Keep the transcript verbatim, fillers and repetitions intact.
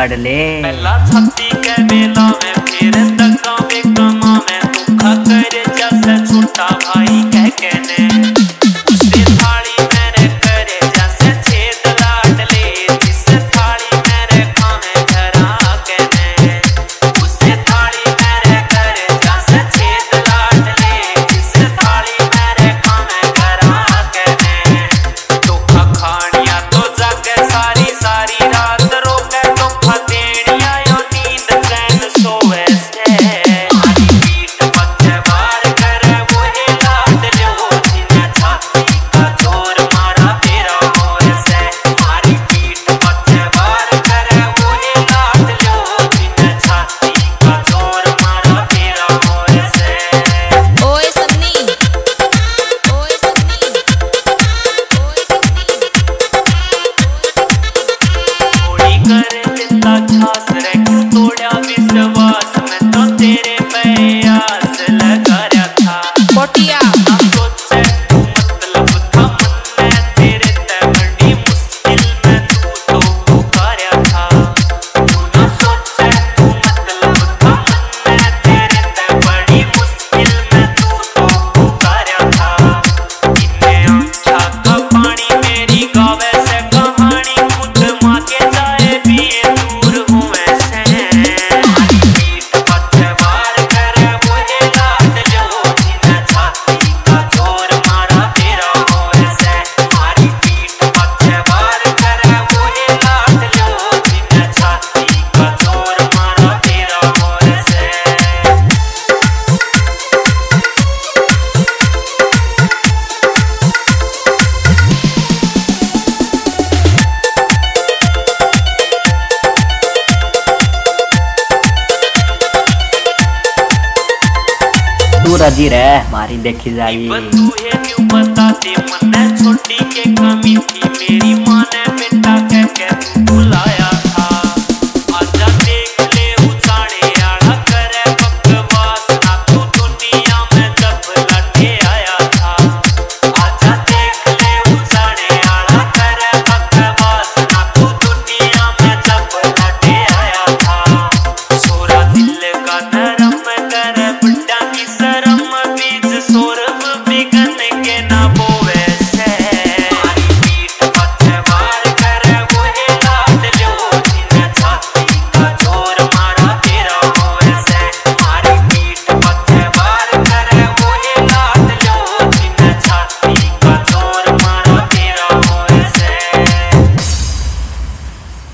लाडले। पहला छाती के बेला में फिर दगा में कमा में दुखा कर जैसे छोटा भाई कह कहने उसे थाली मेरे करे जैसे छेद लाडले जिस थाली मेरे खामे धरा कहने उसे थाली मेरे करे जैसे छेद लाडले जिस थाली मेरे खामे धरा कहने दुखा खानिया तो जाके सारी सारी रात रोके दुखा देनिया यो नींद चैन सोवे से हरी पीठ पत्ते बार करे वही लाडले हो जिन्हें छाती का जोर मारा तेरा मोर से हरी पीठ पत्ते बार करे वही लाडले हो जिन्हें छाती का जोर मारा तेरा मोर से। ओए सन्नी ओए सन्नी ओए सन्नी थोड़ी कर दिता छास रे तोड़ा विश्वास में तो तेरे पे आस लगा रहा था पोटिया ना सोचे तू मतलब था मन में तेरे ते बड़ी मुश्किल में तू तो पुकारा था तू ना सोचे तू मतलब था मन में तेरे ते बड़ी मुश्किल में तू तो पुकारा था इन्ने आँखा का पानी मेरी गावे से कहानी खुद मांगे जाए पिए दूर हुए से हरी पीठ पत्ते बार करे वही लाडले हो जिन्हें छाती का जोर मारा तेरा मोर से हरी पीठ पत्ते बार करे वही लाडले हो जिन्हें छाती का जोर मारा तेरा मोर से। तू राजी रह, मारी देखी जाएगी। बंधु है न्यू